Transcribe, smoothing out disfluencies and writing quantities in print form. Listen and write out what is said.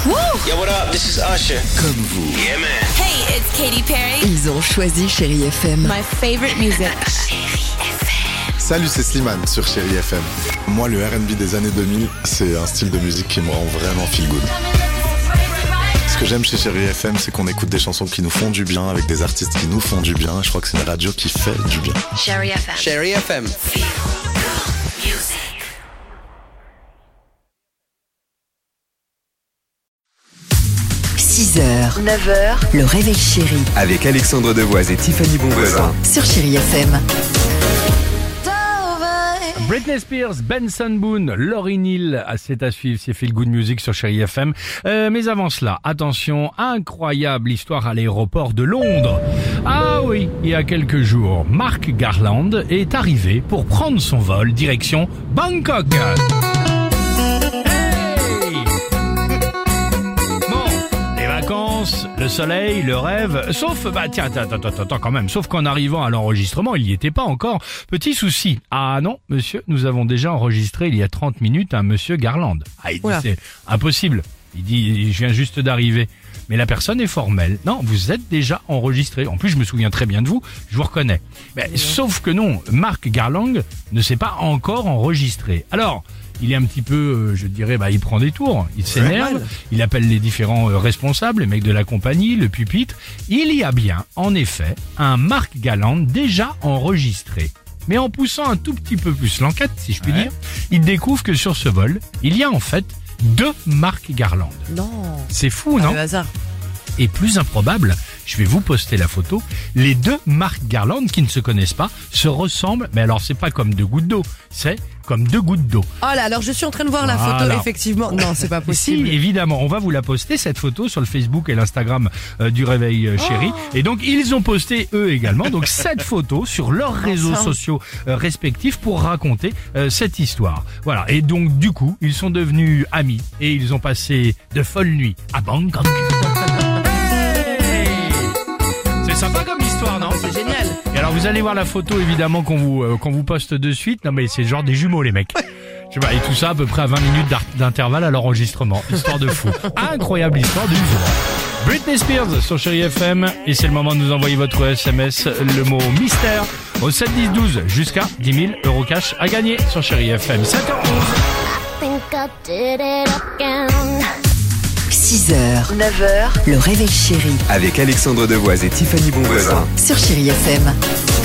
Yo, what up? This is Usher. Comme vous. Yeah, man. Hey, it's Katy Perry. Ils ont choisi Chérie FM. My favorite music. Salut, c'est Slimane sur Chérie FM. Moi, le R&B des années 2000, c'est un style de musique qui me rend vraiment feel good. Ce que j'aime chez Chérie FM, c'est qu'on écoute des chansons qui nous font du bien, avec des artistes qui nous font du bien. Je crois que c'est une radio qui fait du bien. Chérie FM. Chérie FM. 6h, 9h, le réveil chéri Avec Alexandre Devoise et Tiffany Bonvoisin. sur Chérie FM. Britney Spears, Benson Boone, Lauryn Hill, c'est à suivre, c'est Feel Good Music sur Chérie FM. Mais avant cela, attention, incroyable histoire à l'aéroport de Londres. Ah oui, il y a quelques jours, Mark Garland est arrivé pour prendre son vol direction Bangkok. Le soleil, le rêve, sauf, attends quand même, sauf qu'en arrivant à l'enregistrement, il n'y était pas encore. Petit souci. Ah non, monsieur, nous avons déjà enregistré il y a 30 minutes un monsieur Garland. Ah, il dit, c'est impossible. Il dit, je viens juste d'arriver. Mais la personne est formelle. Non, vous êtes déjà enregistré. En plus, je me souviens très bien de vous, je vous reconnais. Mais, sauf que non, Mark Garland ne s'est pas encore enregistré. Alors, il est un petit peu, je dirais, il prend des tours, il s'énerve, il appelle les différents responsables, les mecs de la compagnie, le pupitre. Il y a bien, en effet, un Mark Garland déjà enregistré. Mais en poussant un tout petit peu plus l'enquête, si je puis dire, il découvre que sur ce vol, il y a en fait 2 Mark Garland. Non. C'est fou, non? Le hasard. Et plus improbable, je vais vous poster la photo, les 2 Mark Garland qui ne se connaissent pas se ressemblent, mais alors c'est pas comme 2 gouttes d'eau, c'est comme 2 gouttes d'eau. Oh là, alors je suis en train de voir la photo, effectivement. Non, c'est pas possible. Si, évidemment, on va vous la poster, cette photo, sur le Facebook et l'Instagram du Réveil Chéri. Et donc, ils ont posté, eux également, donc cette photo sur leurs réseaux sociaux respectifs pour raconter cette histoire. Voilà, et donc, du coup, ils sont devenus amis et ils ont passé de folles nuits à Bangkok. C'est sympa comme histoire, non? C'est génial. Et alors vous allez voir la photo évidemment qu'on vous poste de suite. Non mais c'est genre des jumeaux les mecs. Je sais pas, et tout ça à peu près à 20 minutes d'intervalle à l'enregistrement. Histoire de fou. Incroyable histoire du jour. Britney Spears sur Chérie FM. Et c'est le moment de nous envoyer votre SMS, le mot mystère, au 7 10 12 jusqu'à 10 000 € cash à gagner sur Chérie FM. 7h11. 6h, 9h, le réveil chéri Avec Alexandre Devoise et Tiffany Bonvoisin. sur Chérie FM.